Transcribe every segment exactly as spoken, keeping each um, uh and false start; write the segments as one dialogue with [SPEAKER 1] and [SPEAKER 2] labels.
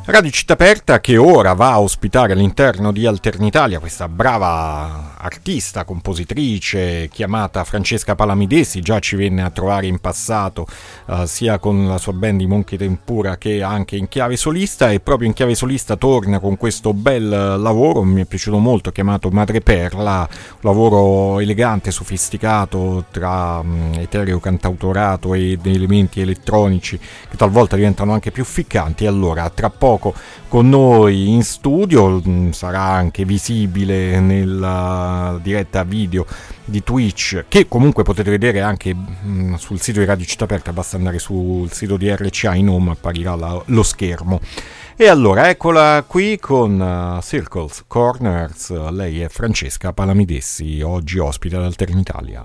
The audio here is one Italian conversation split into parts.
[SPEAKER 1] Radio Città Aperta che ora va a ospitare all'interno di Alternitalia questa brava artista, compositrice chiamata Francesca Palamidesi. Già ci venne a trovare in passato uh, sia con la sua band i Monkey Tempura che anche in chiave solista, e proprio in chiave solista torna con questo bel lavoro, mi è piaciuto molto, chiamato Madreperla, un lavoro elegante, sofisticato tra um, etereo cantautorato ed elementi elettronici che talvolta diventano anche più ficcanti. E allora tra poco con noi in studio, sarà anche visibile nella diretta video di Twitch, che comunque potete vedere anche mh, sul sito di Radio Città Aperta, basta andare sul sito di R C A in home, apparirà la, lo schermo. E allora eccola qui con uh, Circles, Corners, lei è Francesca Palamidesi, oggi ospite ad Alternitalia.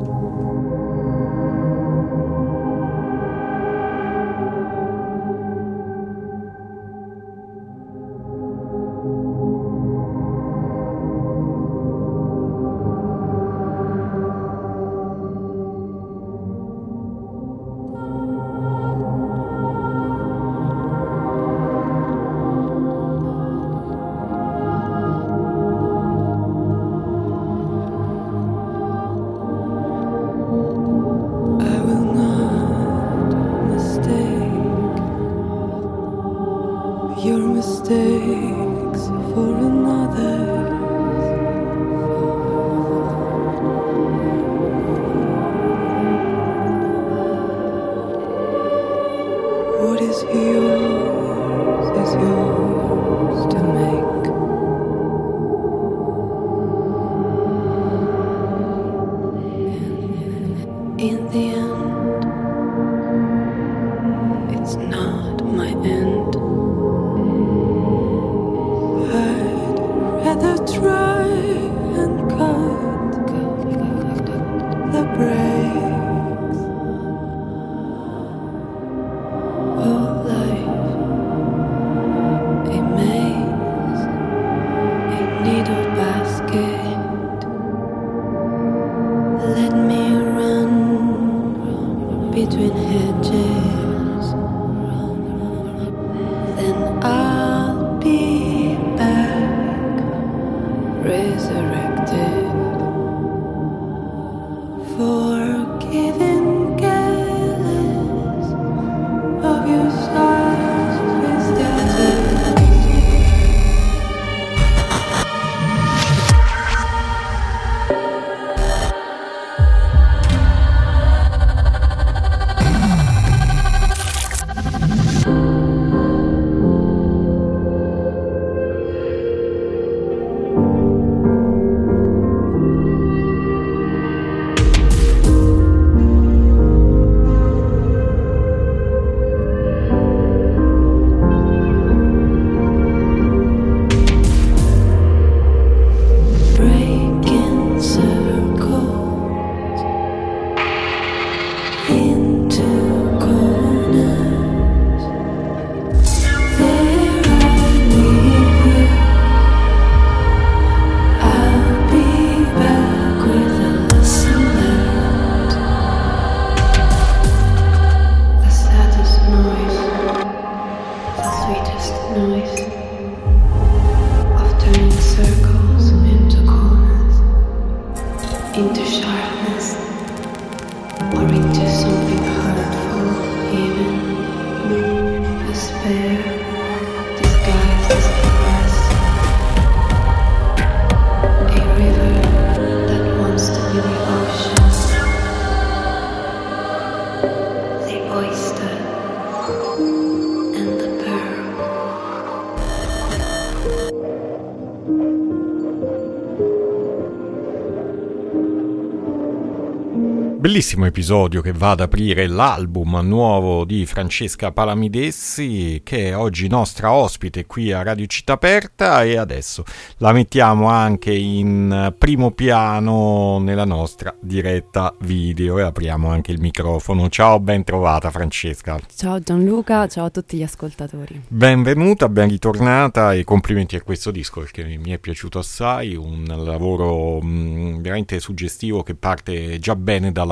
[SPEAKER 1] Bellissimo episodio che va ad aprire l'album nuovo di Francesca Palamidesi, che è oggi nostra ospite qui a Radio Città Aperta, e adesso la mettiamo anche in primo piano nella nostra diretta video e apriamo anche il microfono. Ciao, ben trovata Francesca.
[SPEAKER 2] Ciao Gianluca, ciao a tutti gli ascoltatori.
[SPEAKER 1] Benvenuta, ben ritornata e complimenti a questo disco perché mi è piaciuto assai, un lavoro mh, veramente suggestivo che parte già bene dalla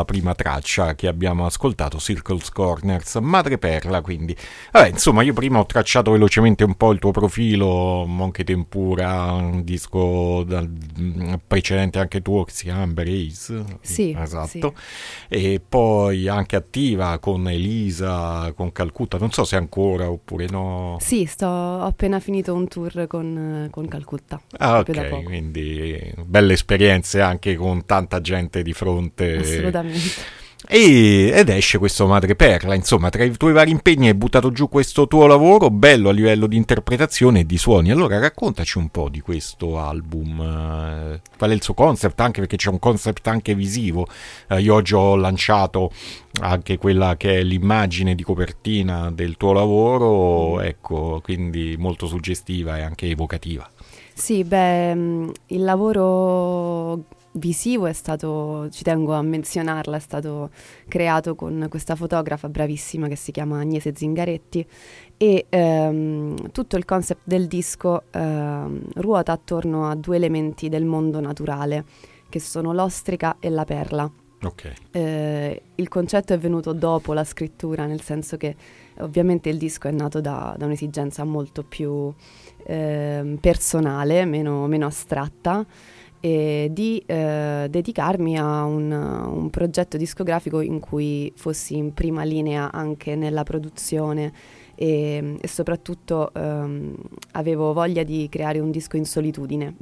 [SPEAKER 1] dalla prima traccia che abbiamo ascoltato, Circles Corners, Madreperla. Quindi vabbè, insomma, io prima ho tracciato velocemente un po' il tuo profilo, Monkey Tempura, un disco dal, precedente anche tuo che si chiama Embrace,
[SPEAKER 2] sì,
[SPEAKER 1] esatto,
[SPEAKER 2] sì.
[SPEAKER 1] E poi anche attiva con Elisa, con Calcutta, non so se ancora oppure no.
[SPEAKER 2] Sì, sto, ho appena finito un tour con, con Calcutta,
[SPEAKER 1] Ah,
[SPEAKER 2] proprio da
[SPEAKER 1] ok,
[SPEAKER 2] poco.
[SPEAKER 1] quindi belle esperienze anche con tanta gente di fronte.
[SPEAKER 2] Assolutamente.
[SPEAKER 1] E, ed esce questo Madreperla, insomma, tra i tuoi vari impegni hai buttato giù questo tuo lavoro, bello a livello di interpretazione e di suoni. Allora raccontaci un po' di questo album, eh, qual è il suo concept, anche perché c'è un concept anche visivo. Eh, io oggi ho lanciato anche quella che è l'immagine di copertina del tuo lavoro, ecco, quindi molto suggestiva e anche evocativa.
[SPEAKER 2] Sì, beh, mh, il lavoro visivo è stato, ci tengo a menzionarla, è stato creato con questa fotografa bravissima che si chiama Agnese Zingaretti e ehm, tutto il concept del disco ehm, ruota attorno a due elementi del mondo naturale, che sono l'ostrica e la perla.
[SPEAKER 1] Ok.
[SPEAKER 2] Eh, il concetto è venuto dopo la scrittura, nel senso che ovviamente il disco è nato da, da un'esigenza molto più eh, personale, meno, meno astratta, e di eh, dedicarmi a un, un progetto discografico in cui fossi in prima linea anche nella produzione e, e soprattutto ehm, avevo voglia di creare un disco in solitudine,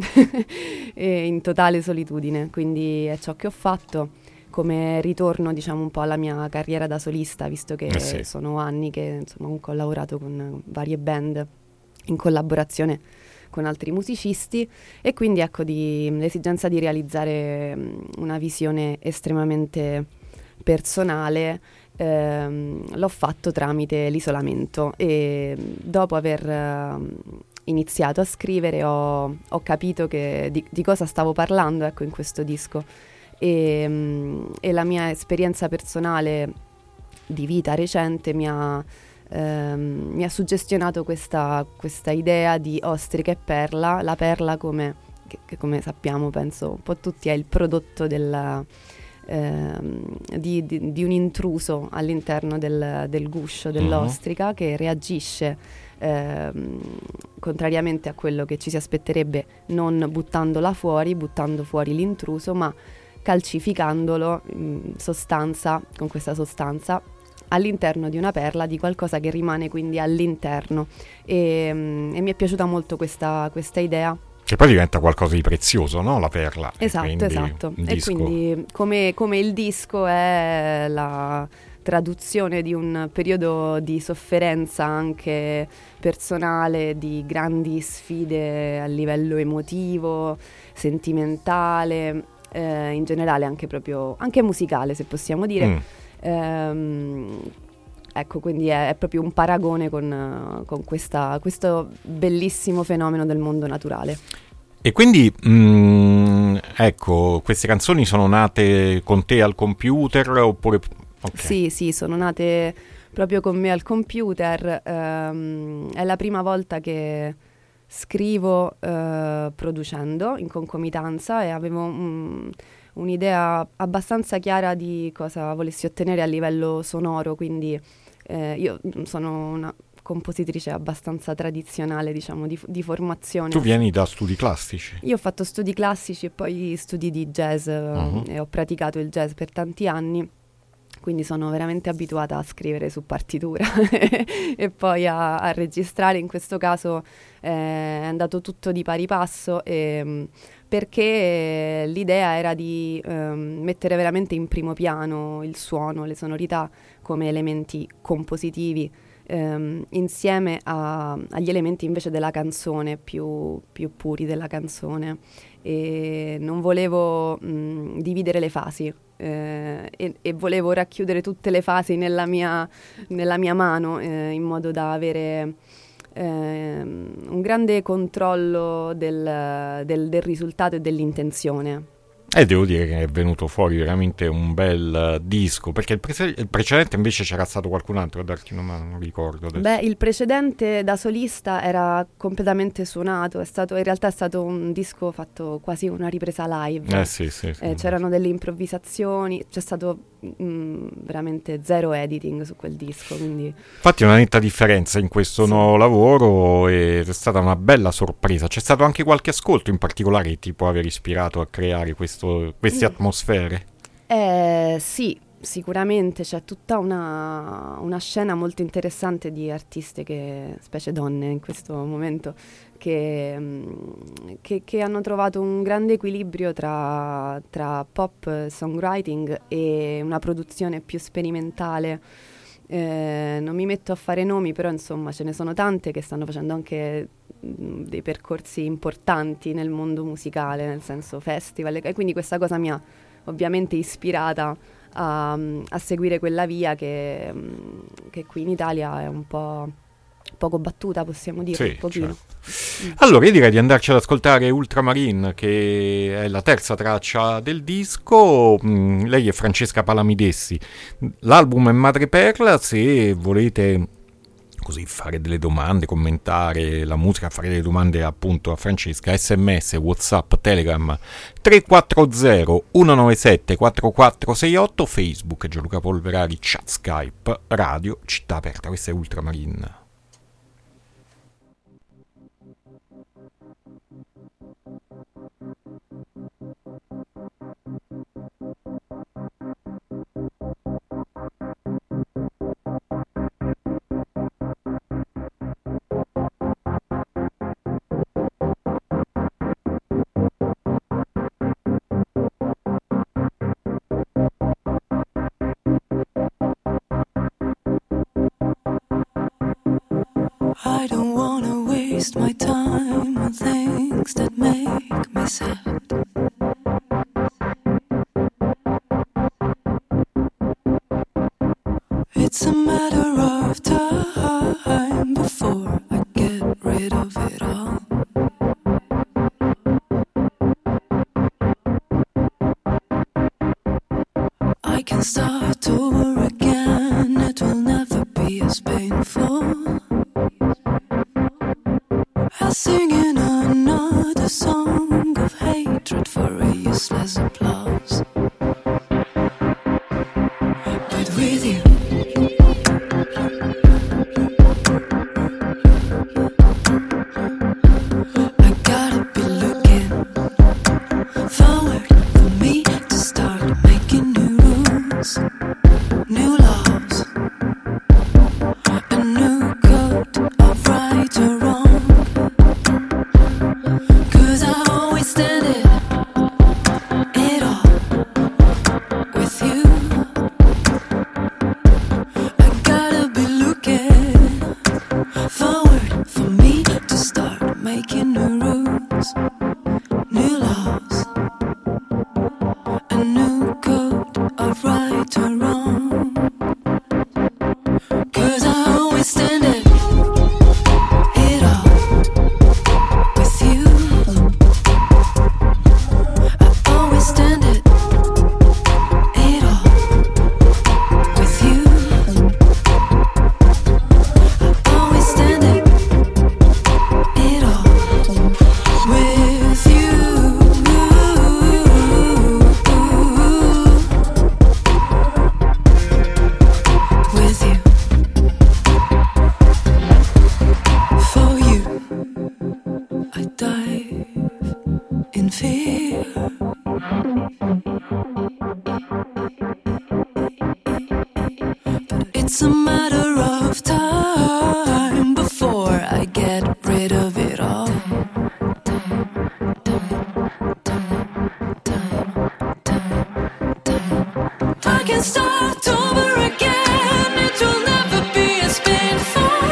[SPEAKER 2] e in totale solitudine, quindi è ciò che ho fatto. Come ritorno, diciamo, un po' alla mia carriera da solista, visto che
[SPEAKER 1] Eh sì.
[SPEAKER 2] sono anni che insomma comunque ho lavorato con varie band in collaborazione con altri musicisti e quindi ecco di, l'esigenza di realizzare mh, una visione estremamente personale ehm, l'ho fatto tramite l'isolamento e dopo aver eh, iniziato a scrivere ho, ho capito che di, di cosa stavo parlando, ecco, in questo disco. E, mh, e la mia esperienza personale di vita recente mi ha, ehm, mi ha suggestionato questa, questa idea di ostrica e perla, la perla come, che, che come sappiamo penso un po' tutti è il prodotto della, ehm, di, di, di un intruso all'interno del, del guscio dell'ostrica uh-huh. che reagisce ehm, contrariamente a quello che ci si aspetterebbe, non buttandola fuori, buttando fuori l'intruso, ma calcificandolo in sostanza, con questa sostanza all'interno di una perla, di qualcosa che rimane quindi all'interno e, e mi è piaciuta molto questa, questa idea.
[SPEAKER 1] Che poi diventa qualcosa di prezioso, no? La perla.
[SPEAKER 2] Esatto,
[SPEAKER 1] quindi
[SPEAKER 2] esatto. E
[SPEAKER 1] disco...
[SPEAKER 2] quindi come, come il disco è la traduzione di un periodo di sofferenza anche personale, di grandi sfide a livello emotivo, sentimentale, Eh, in generale anche proprio anche musicale, se possiamo dire. Mm. Ehm, ecco, quindi è, è proprio un paragone con, con questa, questo bellissimo fenomeno del mondo naturale.
[SPEAKER 1] E quindi, mh, ecco, queste canzoni sono nate con te al computer oppure... Okay.
[SPEAKER 2] Sì, sì, sono nate proprio con me al computer. Ehm, è la prima volta che scrivo eh, producendo in concomitanza e avevo um, un'idea abbastanza chiara di cosa volessi ottenere a livello sonoro, quindi eh, io sono una compositrice abbastanza tradizionale, diciamo, di, di formazione.
[SPEAKER 1] Tu vieni da studi classici?
[SPEAKER 2] Io ho fatto studi classici e poi studi di jazz uh-huh. e ho praticato il jazz per tanti anni. Quindi sono veramente abituata a scrivere su partitura e poi a, a registrare. In questo caso eh, è andato tutto di pari passo e, perché l'idea era di um, mettere veramente in primo piano il suono, le sonorità come elementi compositivi um, insieme a, agli elementi invece della canzone, più, più puri della canzone. E non volevo mh, dividere le fasi. Eh, e, e volevo racchiudere tutte le fasi nella mia, nella mia mano eh, in modo da avere eh, un grande controllo del, del, del risultato e dell'intenzione.
[SPEAKER 1] E devo dire che è venuto fuori veramente un bel uh, disco, perché il, pre- il precedente invece c'era stato qualcun altro a darti una mano, non ricordo adesso.
[SPEAKER 2] Beh, il precedente da solista era completamente suonato, è stato, in realtà è stato un disco fatto quasi una ripresa live.
[SPEAKER 1] Eh sì, sì, sì.
[SPEAKER 2] Eh, c'erano delle improvvisazioni, c'è stato mh, veramente zero editing su quel disco, quindi...
[SPEAKER 1] Infatti una netta differenza in questo
[SPEAKER 2] Sì.
[SPEAKER 1] nuovo lavoro, ed è stata una bella sorpresa. C'è stato anche qualche ascolto in particolare che ti può aver ispirato a creare questo, queste
[SPEAKER 2] Mm.
[SPEAKER 1] atmosfere?
[SPEAKER 2] Eh, sì, sicuramente c'è tutta una, una scena molto interessante di artiste, che, specie donne in questo momento, che, mh, che- che hanno trovato un grande equilibrio tra, tra pop songwriting e una produzione più sperimentale. Eh, non mi metto a fare nomi, però insomma ce ne sono tante che stanno facendo anche mh, dei percorsi importanti nel mondo musicale, nel senso festival, e quindi questa cosa mi ha ovviamente ispirata a, a seguire quella via che, che qui in Italia è un po' poco battuta, possiamo dire,
[SPEAKER 1] Sì,
[SPEAKER 2] un pochino.
[SPEAKER 1] certo. Allora io direi di andarci ad ascoltare Ultramarine, che è la terza traccia del disco. Mm, lei è Francesca Palamidessi. L'album è Madreperla. Se volete così fare delle domande, commentare la musica, fare delle domande appunto a Francesca, sms, whatsapp, telegram tre quattro zero uno nove sette quattro quattro sei otto, Facebook Gianluca Polverari, chat Skype, radio Città Aperta. Questa è Ultramarine.
[SPEAKER 3] I don't wanna waste my time on things that make me sad. It's a matter of time before I get rid of it all. I can start over again, it will never be as painful as singing another song of hatred for a useless applause. But with you, I gotta be looking forward for me to start making new rules, new laws, a new code of right or wrong. 'Cause I always stand it, it all with you. I gotta be looking forward for me to start making new rules, new laws, a new code of right or wrong. 'Cause I always stand it, it all with you. I always stand it, it all with you. I always stand it, it all with you. With you. For you, I dive in fear. But it's a matter of time before I get rid of it all. I can start over again, it will never be as painful.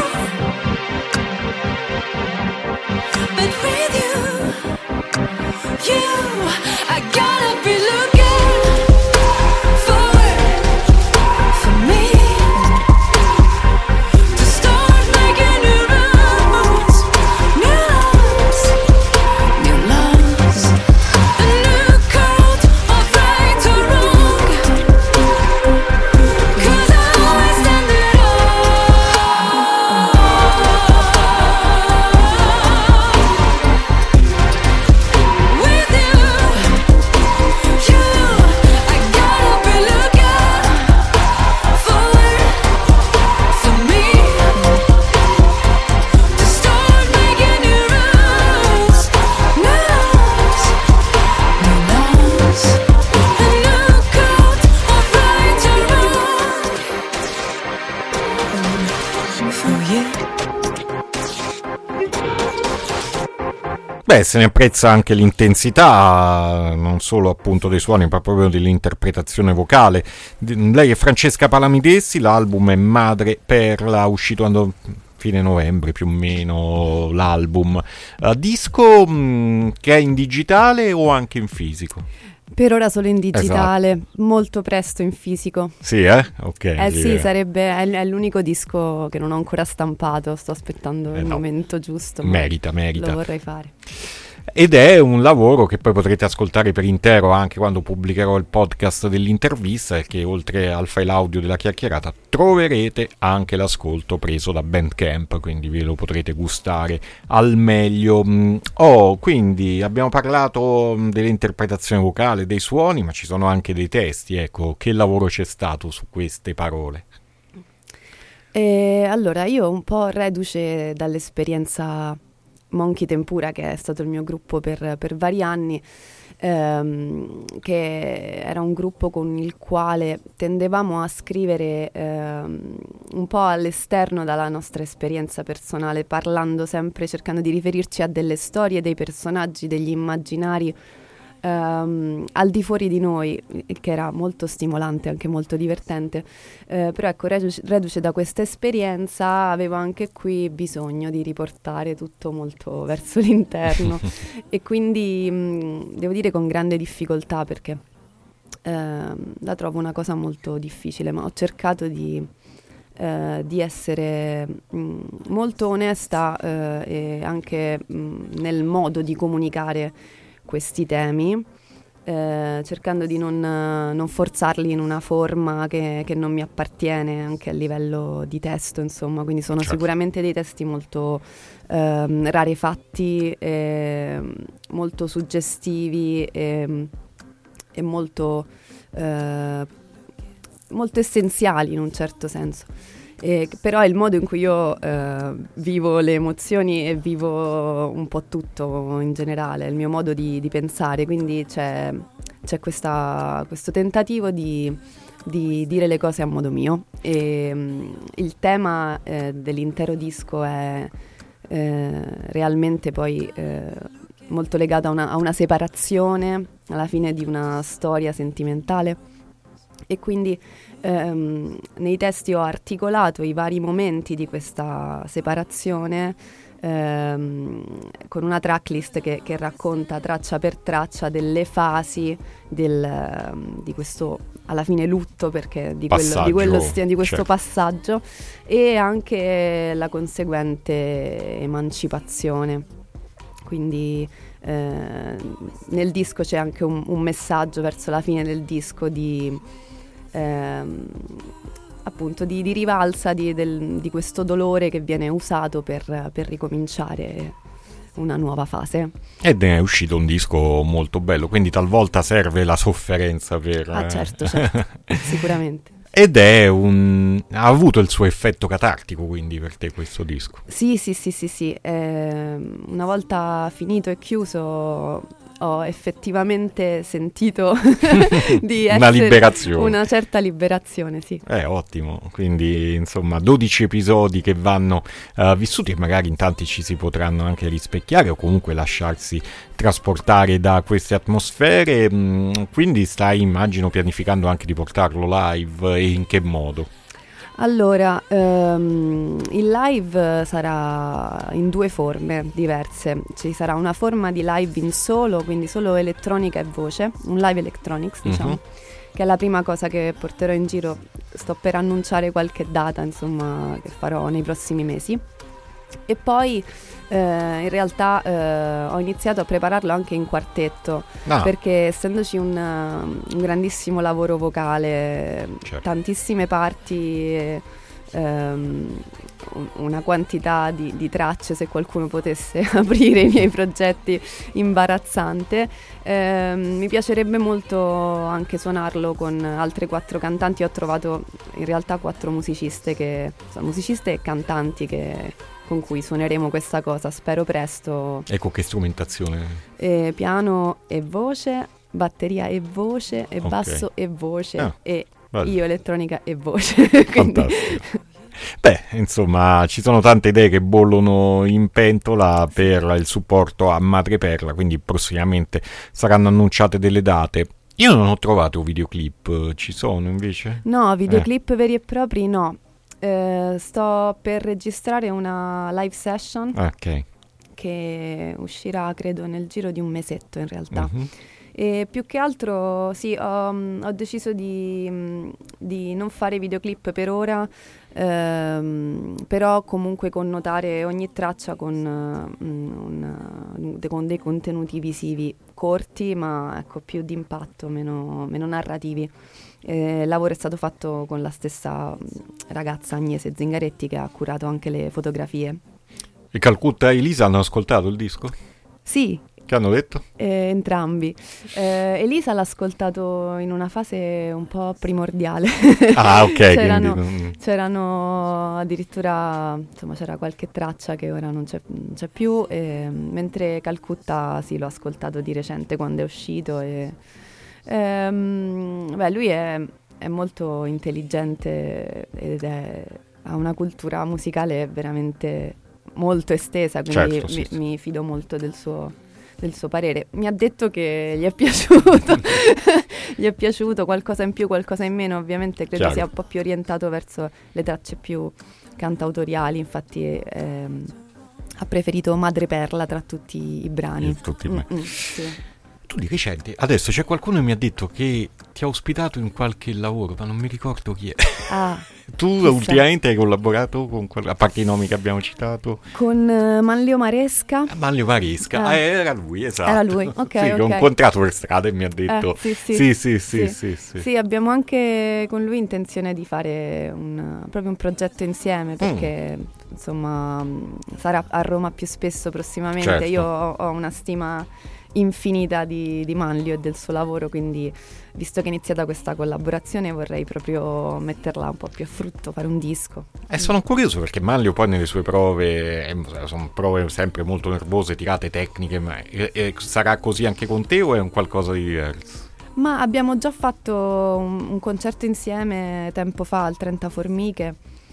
[SPEAKER 3] But with you, you, I gotta be looking forward for me to start making new rules, new
[SPEAKER 1] Beh, se ne apprezza anche l'intensità, non solo appunto dei suoni, ma proprio dell'interpretazione vocale. Lei è Francesca Palamidesi, l'album è Madre Perla, uscito a fine novembre più o meno l'album. Uh, disco mh, che è in digitale o anche in fisico?
[SPEAKER 2] Per ora solo in digitale,
[SPEAKER 1] esatto.
[SPEAKER 2] Molto presto in fisico.
[SPEAKER 1] Sì, eh? Ok.
[SPEAKER 2] Eh
[SPEAKER 1] sì,
[SPEAKER 2] sì,
[SPEAKER 1] eh.
[SPEAKER 2] sarebbe, è, è l'unico disco che non ho ancora stampato, sto aspettando
[SPEAKER 1] Eh
[SPEAKER 2] il
[SPEAKER 1] no.
[SPEAKER 2] momento giusto.
[SPEAKER 1] Merita, merita.
[SPEAKER 2] Lo vorrei fare.
[SPEAKER 1] Ed è un lavoro che poi potrete ascoltare per intero anche quando pubblicherò il podcast dell'intervista, e che oltre al file audio della chiacchierata troverete anche l'ascolto preso da Bandcamp, quindi ve lo potrete gustare al meglio. Oh, quindi abbiamo parlato dell'interpretazione vocale, dei suoni, ma ci sono anche dei testi, ecco, che lavoro c'è stato su queste parole?
[SPEAKER 2] E allora, io un po' reduce dall'esperienza Monkey Tempura, che è stato il mio gruppo per, per vari anni, ehm, che era un gruppo con il quale tendevamo a scrivere ehm, un po' all'esterno dalla nostra esperienza personale, parlando sempre, cercando di riferirci a delle storie, dei personaggi, degli immaginari ehm, al di fuori di noi, che era molto stimolante, anche molto divertente. Eh, però ecco, reduce, reduce da questa esperienza, avevo anche qui bisogno di riportare tutto molto verso l'interno e quindi mh, devo dire con grande difficoltà, perché ehm, la trovo una cosa molto difficile, ma ho cercato di, eh, di essere mh, molto onesta eh, e anche mh, nel modo di comunicare questi temi, eh, cercando di non, non forzarli in una forma che, che non mi appartiene anche a livello di testo, insomma, quindi sono
[SPEAKER 1] certo.
[SPEAKER 2] sicuramente dei testi molto ehm, rarefatti, e, molto suggestivi e, e molto, eh, molto essenziali in un certo senso. Eh, però è il modo in cui io eh, vivo le emozioni e vivo un po' tutto in generale, è il mio modo di, di pensare, quindi c'è, c'è questa, questo tentativo di, di dire le cose a modo mio. E, um, il tema eh, dell'intero disco è eh, realmente poi eh, molto legato a una, a una separazione alla fine di una storia sentimentale. E quindi ehm, nei testi ho articolato i vari momenti di questa separazione ehm, con una tracklist che, che racconta traccia per traccia delle fasi del, di questo alla fine lutto, perché di, quello, di, quello sti- di questo
[SPEAKER 1] certo.
[SPEAKER 2] passaggio, e anche la conseguente emancipazione. Quindi eh, nel disco c'è anche un, un messaggio verso la fine del disco di Ehm, appunto di, di rivalsa di, del, di questo dolore che viene usato per, per ricominciare una nuova fase.
[SPEAKER 1] Ed è uscito un disco molto bello, quindi talvolta serve la sofferenza per...
[SPEAKER 2] Ah certo, certo, sicuramente.
[SPEAKER 1] Ed è un... ha avuto il suo effetto catartico, quindi, per te questo disco?
[SPEAKER 2] Sì, sì, sì, sì, sì. Eh, una volta finito e chiuso ho effettivamente sentito di essere
[SPEAKER 1] una liberazione,
[SPEAKER 2] una certa liberazione, sì.
[SPEAKER 1] Eh, ottimo, quindi insomma dodici episodi che vanno uh, vissuti, e magari in tanti ci si potranno anche rispecchiare o comunque lasciarsi trasportare da queste atmosfere. Mm, quindi stai, immagino, pianificando anche di portarlo live, e in che modo?
[SPEAKER 2] Allora, ehm, il live sarà in due forme diverse. Ci sarà una forma di live in solo, quindi solo elettronica e voce, un live electronics, diciamo, uh-huh. che è la prima cosa che porterò in giro. Sto per annunciare qualche data, insomma, che farò nei prossimi mesi. E poi eh, in realtà eh, ho iniziato a prepararlo anche in quartetto, ah. perché essendoci un, un grandissimo lavoro vocale, certo. tantissime parti, ehm, una quantità di, di tracce, se qualcuno potesse aprire i miei progetti, imbarazzante, ehm, mi piacerebbe molto anche suonarlo con altre quattro cantanti. Ho trovato in realtà quattro musiciste, che, musiciste e cantanti che con cui suoneremo questa cosa, spero presto.
[SPEAKER 1] Ecco, che strumentazione?
[SPEAKER 2] Eh, piano e voce, batteria e voce, e
[SPEAKER 1] okay.
[SPEAKER 2] basso e voce,
[SPEAKER 1] ah,
[SPEAKER 2] e
[SPEAKER 1] bello.
[SPEAKER 2] Io elettronica e voce. Quindi...
[SPEAKER 1] Fantastico. Beh, insomma, ci sono tante idee che bollono in pentola per il supporto a Madreperla, quindi prossimamente saranno annunciate delle date. Io non ho trovato videoclip, ci sono invece?
[SPEAKER 2] No, videoclip eh. veri e propri no. Eh, sto per registrare una live session
[SPEAKER 1] Ok.
[SPEAKER 2] che uscirà credo nel giro di un mesetto in realtà.
[SPEAKER 1] Mm-hmm.
[SPEAKER 2] E più che altro sì, ho, ho deciso di, di non fare videoclip per ora, ehm, però comunque connotare ogni traccia con, un, un, con dei contenuti visivi corti, ma ecco, più di impatto, meno, meno narrativi. Eh, il lavoro è stato fatto con la stessa ragazza Agnese Zingaretti, che ha curato anche le fotografie.
[SPEAKER 1] E Calcutta e Elisa hanno ascoltato il disco?
[SPEAKER 2] Sì.
[SPEAKER 1] Che hanno detto?
[SPEAKER 2] Eh, entrambi. Eh, Elisa l'ha ascoltato in una fase un po' primordiale.
[SPEAKER 1] Ah, ok.
[SPEAKER 2] c'erano,
[SPEAKER 1] quindi...
[SPEAKER 2] c'erano addirittura, insomma, c'era qualche traccia che ora non c'è, non c'è più, e, mentre Calcutta sì, l'ho ascoltato di recente quando è uscito. E, ehm, beh, lui è, è molto intelligente ed è, ha una cultura musicale veramente molto estesa, quindi
[SPEAKER 1] certo, sì,
[SPEAKER 2] mi,
[SPEAKER 1] sì.
[SPEAKER 2] mi fido molto del suo... del suo parere. Mi ha detto che gli è piaciuto, gli è piaciuto qualcosa in più, qualcosa in meno, ovviamente credo
[SPEAKER 1] Chiaro.
[SPEAKER 2] sia un po' più orientato verso le tracce più cantautoriali, infatti ehm, ha preferito Madreperla tra tutti i brani.
[SPEAKER 1] Tutti i
[SPEAKER 2] Mm-mm, sì.
[SPEAKER 1] Tu di recente, adesso c'è qualcuno che mi ha detto che ti ha ospitato in qualche lavoro, ma non mi ricordo chi è.
[SPEAKER 2] Ah,
[SPEAKER 1] tu
[SPEAKER 2] chissà.
[SPEAKER 1] ultimamente hai collaborato con, qual- a parte i nomi che abbiamo citato?
[SPEAKER 2] Con uh, Manlio Maresca.
[SPEAKER 1] Ah, Manlio Maresca,
[SPEAKER 2] Ah.
[SPEAKER 1] ah, era lui, esatto.
[SPEAKER 2] Era lui, ok,
[SPEAKER 1] sì, che ho
[SPEAKER 2] ok.
[SPEAKER 1] incontrato per strada e mi ha detto...
[SPEAKER 2] Eh, sì, sì.
[SPEAKER 1] Sì, sì, sì,
[SPEAKER 2] Sì.
[SPEAKER 1] sì, sì.
[SPEAKER 2] Sì, abbiamo anche con lui intenzione di fare un, proprio un progetto insieme, perché insomma mh, sarà a Roma più spesso prossimamente.
[SPEAKER 1] Certo.
[SPEAKER 2] Io ho, ho una stima infinita di, di Manlio e del suo lavoro, quindi visto che è iniziata questa collaborazione vorrei proprio metterla un po' più a frutto, fare un disco.
[SPEAKER 1] E sono curioso perché Manlio poi nelle sue prove eh, sono prove sempre molto nervose, tirate tecniche, ma eh, eh, sarà così anche con te o è un qualcosa di diverso?
[SPEAKER 2] Ma abbiamo già fatto un, un concerto insieme tempo fa al trenta Formiche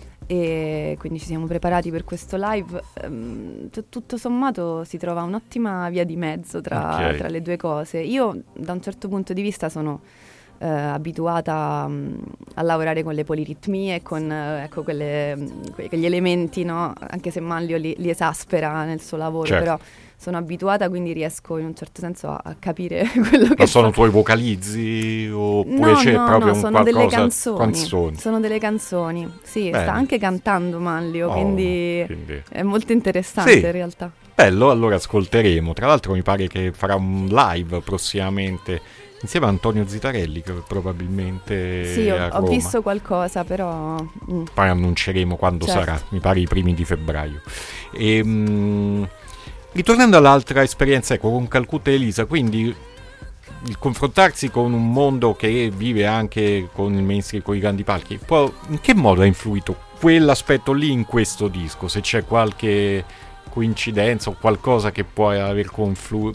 [SPEAKER 2] e quindi ci siamo preparati per questo live. Ehm, t- tutto sommato si trova un'ottima via di mezzo tra,
[SPEAKER 1] Ok.
[SPEAKER 2] tra le due cose. Io da un certo punto di vista sono eh, abituata mh, a lavorare con le poliritmie, con eh, ecco, quelle, mh, que- quegli elementi, no? Anche se Manlio li, li esaspera nel suo lavoro,
[SPEAKER 1] Certo.
[SPEAKER 2] però sono abituata, quindi riesco in un certo senso a, a capire quello che
[SPEAKER 1] Ma sono
[SPEAKER 2] fa.
[SPEAKER 1] tuoi vocalizzi oppure
[SPEAKER 2] No,
[SPEAKER 1] c'è
[SPEAKER 2] no,
[SPEAKER 1] proprio
[SPEAKER 2] no,
[SPEAKER 1] un
[SPEAKER 2] sono delle
[SPEAKER 1] qualcosa
[SPEAKER 2] canzoni,
[SPEAKER 1] canzoni?
[SPEAKER 2] sono delle canzoni, sì,
[SPEAKER 1] Bene.
[SPEAKER 2] sta anche cantando Manlio,
[SPEAKER 1] Oh,
[SPEAKER 2] quindi,
[SPEAKER 1] quindi-
[SPEAKER 2] è molto interessante
[SPEAKER 1] Sì.
[SPEAKER 2] in realtà.
[SPEAKER 1] Bello, allora ascolteremo. Tra l'altro mi pare che farà un live prossimamente insieme a Antonio Zitarelli, che probabilmente
[SPEAKER 2] Sì,
[SPEAKER 1] è
[SPEAKER 2] ho,
[SPEAKER 1] a
[SPEAKER 2] ho
[SPEAKER 1] Roma.
[SPEAKER 2] visto qualcosa, però... mm.
[SPEAKER 1] Poi annunceremo quando
[SPEAKER 2] Certo.
[SPEAKER 1] sarà, mi pare i primi di febbraio. E, mh, ritornando all'altra esperienza, ecco, con Calcutta e Elisa, quindi il confrontarsi con un mondo che vive anche con il mainstream, con i grandi palchi, può, in che modo ha influito quell'aspetto lì in questo disco? Se c'è qualche coincidenza o qualcosa che può aver conflu-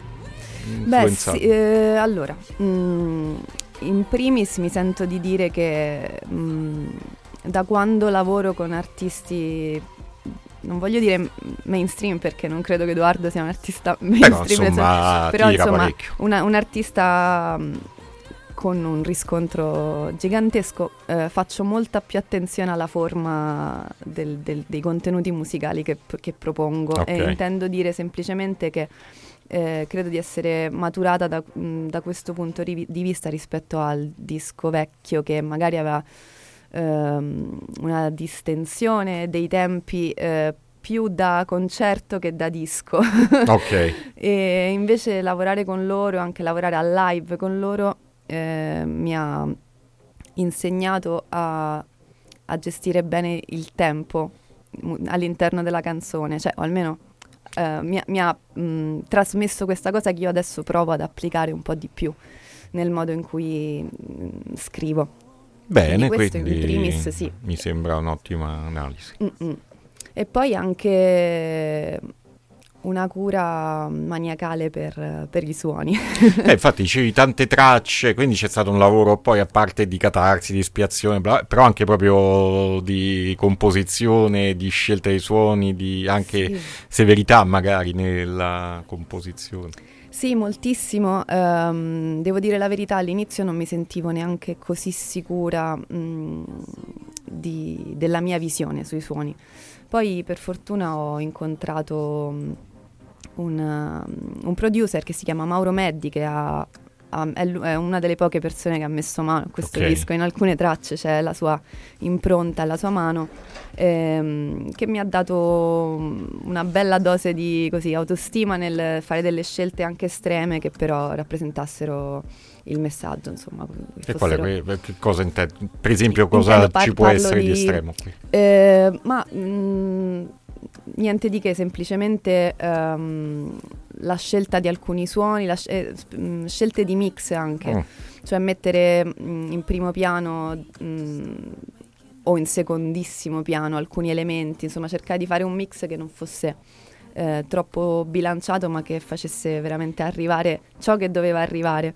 [SPEAKER 2] Beh,
[SPEAKER 1] influenzato?
[SPEAKER 2] sì, eh, allora, mm, in primis mi sento di dire che mm, da quando lavoro con artisti, non voglio dire mainstream perché non credo che Edoardo sia un artista mainstream,
[SPEAKER 1] Però insomma,
[SPEAKER 2] però
[SPEAKER 1] tira
[SPEAKER 2] insomma
[SPEAKER 1] parecchio.
[SPEAKER 2] una- un artista mm, con un riscontro gigantesco, eh, faccio molta più attenzione alla forma del- del- dei contenuti musicali che, che propongo,
[SPEAKER 1] Ok.
[SPEAKER 2] e intendo dire semplicemente che eh, credo di essere maturata da, mh, da questo punto di, di vista rispetto al disco vecchio, che magari aveva ehm, una distensione dei tempi eh, più da concerto che da disco.
[SPEAKER 1] Ok,
[SPEAKER 2] E invece lavorare con loro, anche lavorare al live con loro, eh, mi ha insegnato a, a gestire bene il tempo mu- all'interno della canzone, cioè o almeno eh, mi, ha- mi ha mh, trasmesso questa cosa che io adesso provo ad applicare un po' di più nel modo in cui mh, scrivo.
[SPEAKER 1] bene,
[SPEAKER 2] Quindi questo
[SPEAKER 1] quindi
[SPEAKER 2] in primis, sì.
[SPEAKER 1] mi sembra un'ottima analisi.
[SPEAKER 2] Mm-mm. E poi anche una cura maniacale per, per i suoni.
[SPEAKER 1] Eh, infatti dicevi tante tracce, quindi c'è stato un lavoro poi a parte di catarsi, di espiazione, bla, però anche proprio di composizione, di scelta dei suoni, di anche
[SPEAKER 2] Sì.
[SPEAKER 1] severità magari nella composizione.
[SPEAKER 2] Sì, moltissimo. Ehm, devo dire la verità, all'inizio non mi sentivo neanche così sicura mh, di- della mia visione sui suoni. Poi per fortuna ho incontrato mh, un, um, un producer che si chiama Mauro Meddi, che ha, ha- è, lu- è una delle poche persone che ha messo mano a questo
[SPEAKER 1] Ok.
[SPEAKER 2] disco. In alcune tracce c'è la sua impronta, la sua mano, ehm, che mi ha dato um, una bella dose di così, autostima nel fare delle scelte anche estreme che però rappresentassero il messaggio, insomma. che
[SPEAKER 1] E qual è,
[SPEAKER 2] fossero-
[SPEAKER 1] que- che cosa intendi? Per esempio, cosa
[SPEAKER 2] Intendo par-
[SPEAKER 1] ci può
[SPEAKER 2] parlo
[SPEAKER 1] essere di...
[SPEAKER 2] di-
[SPEAKER 1] estremo qui?
[SPEAKER 2] Eh, ma mh, niente di che, semplicemente ehm, la scelta di alcuni suoni, la sc- eh, sp- mh, scelte di mix anche,
[SPEAKER 1] Mm.
[SPEAKER 2] cioè mettere mh, in primo piano mh, o in secondissimo piano alcuni elementi, insomma cercare di fare un mix che non fosse eh, troppo bilanciato ma che facesse veramente arrivare ciò che doveva arrivare.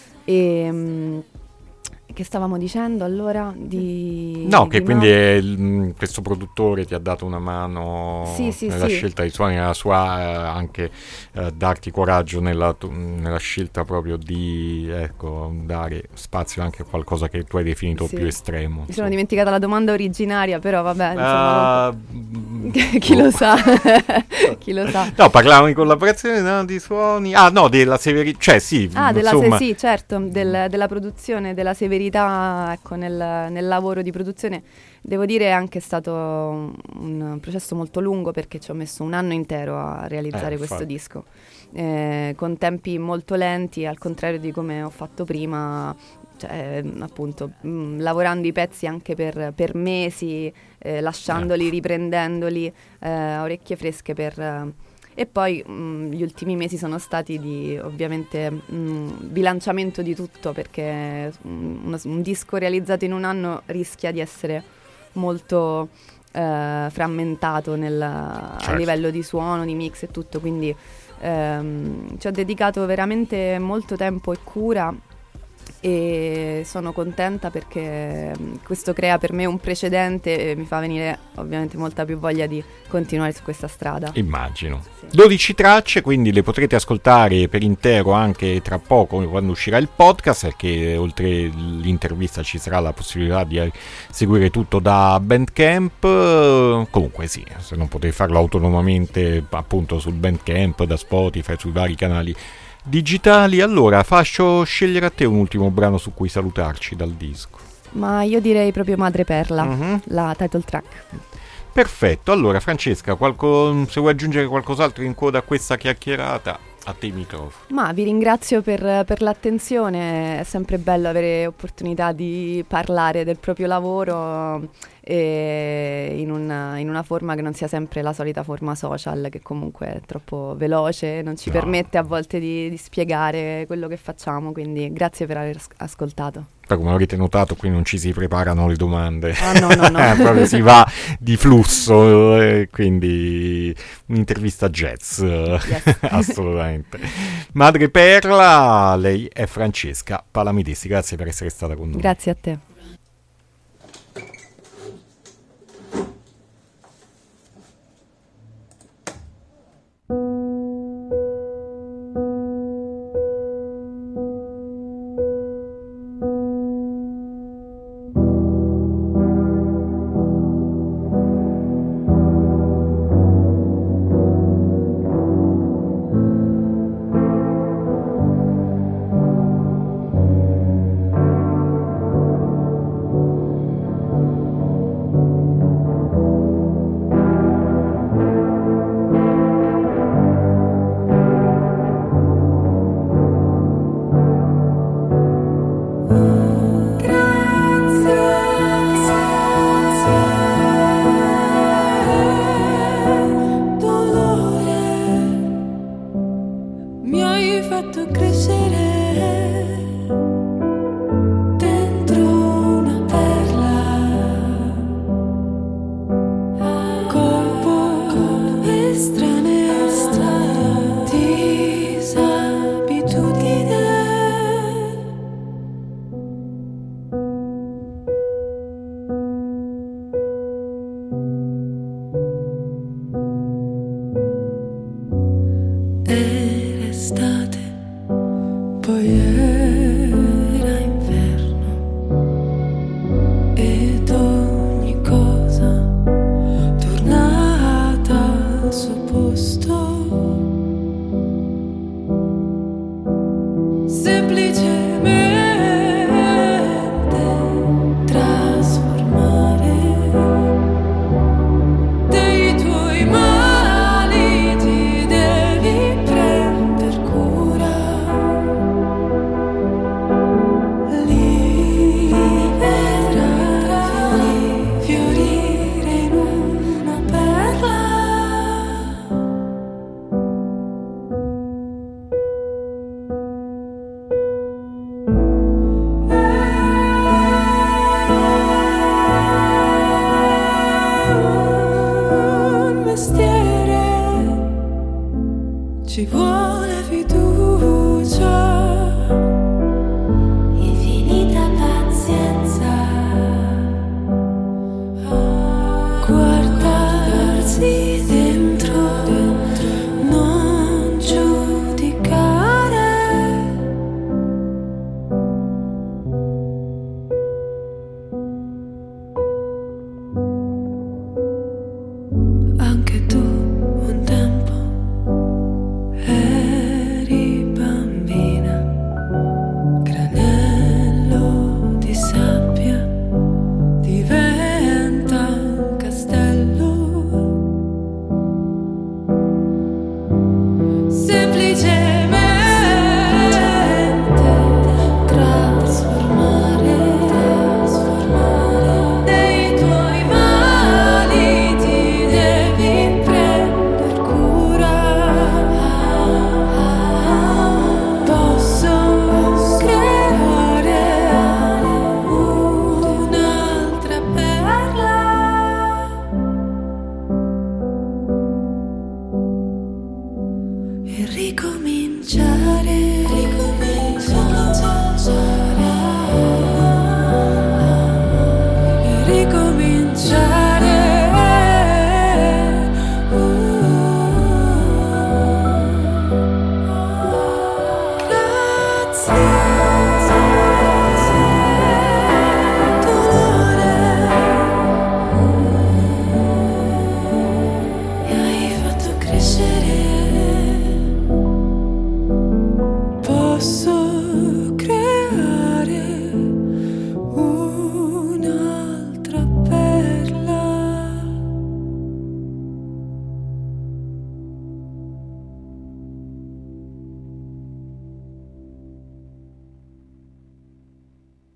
[SPEAKER 2] E mh, che stavamo dicendo allora di
[SPEAKER 1] No, che
[SPEAKER 2] di
[SPEAKER 1] quindi
[SPEAKER 2] Mau-
[SPEAKER 1] è il- mh, questo produttore ti ha dato una mano
[SPEAKER 2] Sì, sì,
[SPEAKER 1] nella
[SPEAKER 2] sì.
[SPEAKER 1] scelta dei suoni, nella sua eh, anche eh, darti coraggio nella, tu- nella scelta proprio di ecco, dare spazio anche a qualcosa che tu hai definito
[SPEAKER 2] Sì.
[SPEAKER 1] più estremo.
[SPEAKER 2] Mi sono
[SPEAKER 1] insomma.
[SPEAKER 2] dimenticata la domanda originaria, però vabbè, insomma,
[SPEAKER 1] Ah,
[SPEAKER 2] non-
[SPEAKER 1] mm,
[SPEAKER 2] chi lo
[SPEAKER 1] boh.
[SPEAKER 2] sa, chi lo sa.
[SPEAKER 1] No, parlavamo di collaborazione, no, di suoni. Ah, no, della severità, cioè sì,
[SPEAKER 2] Ah, della se-
[SPEAKER 1] insomma.
[SPEAKER 2] sì, certo, del- della produzione, della severità, ecco, nel, nel lavoro di produzione. Devo dire è anche stato un, un processo molto lungo perché ci ho messo un anno intero a realizzare
[SPEAKER 1] Eh,
[SPEAKER 2] questo
[SPEAKER 1] infatti.
[SPEAKER 2] disco, eh, con tempi molto lenti, al contrario di come ho fatto prima, cioè, appunto, mh, lavorando i pezzi anche per, per mesi, eh, lasciandoli,
[SPEAKER 1] Ecco.
[SPEAKER 2] riprendendoli, eh, a orecchie fresche per... eh, e poi mh, gli ultimi mesi sono stati di ovviamente mh, bilanciamento di tutto perché mh, uno- un disco realizzato in un anno rischia di essere molto eh, frammentato nel- a
[SPEAKER 1] Certo.
[SPEAKER 2] livello di suono, di mix e tutto, quindi ehm, ci ho dedicato veramente molto tempo e cura e sono contenta perché mh, questo crea per me un precedente e mi fa venire ovviamente molta più voglia di continuare su questa strada.
[SPEAKER 1] Immagino.
[SPEAKER 2] Sì.
[SPEAKER 1] dodici tracce, quindi le potrete ascoltare per intero anche tra poco quando uscirà il podcast, perché oltre l'intervista ci sarà la possibilità di eh, seguire tutto da Bandcamp. Eh, Comunque sì, se non potete farlo autonomamente appunto sul Bandcamp, da Spotify, sui vari canali digitali. Allora, faccio scegliere a te un ultimo brano su cui salutarci dal disco.
[SPEAKER 2] Ma io direi proprio Madreperla,
[SPEAKER 1] Mhm.
[SPEAKER 2] la title track.
[SPEAKER 1] Perfetto, allora Francesca, qualco- se vuoi aggiungere qualcos'altro in coda a questa chiacchierata, a te il microfono.
[SPEAKER 2] Ma vi ringrazio per, per l'attenzione, è sempre bello avere opportunità di parlare del proprio lavoro e in una, in una forma che non sia sempre la solita forma social, che comunque è troppo veloce, non ci
[SPEAKER 1] No.
[SPEAKER 2] permette a volte di, di spiegare quello che facciamo, quindi grazie per aver as- ascoltato.
[SPEAKER 1] Poi, come avrete notato, qui non ci si preparano le domande.
[SPEAKER 2] Ah, no, no, no.
[SPEAKER 1] Eh, proprio si va di flusso, eh, quindi un'intervista jazz, eh,
[SPEAKER 2] Yes.
[SPEAKER 1] assolutamente. Madre Perla, lei è Francesca Palamidesi, grazie per essere stata con noi.
[SPEAKER 2] Grazie a te.
[SPEAKER 3] Mi hai fatto crescere dentro una perla, corpo estraneo, estate, poi era inverno ed ogni cosa tornata al suo posto. Ci vuole fiducia, infinita pazienza, guardarsi dentro, non giudicare. Anche tu un tempo eri bambina, granello di sabbia diventa un castello, semplicemente trasformare, trasformare dei tuoi mali, ti devi prendere cura. Posso creare un'altra perla e ricominciare.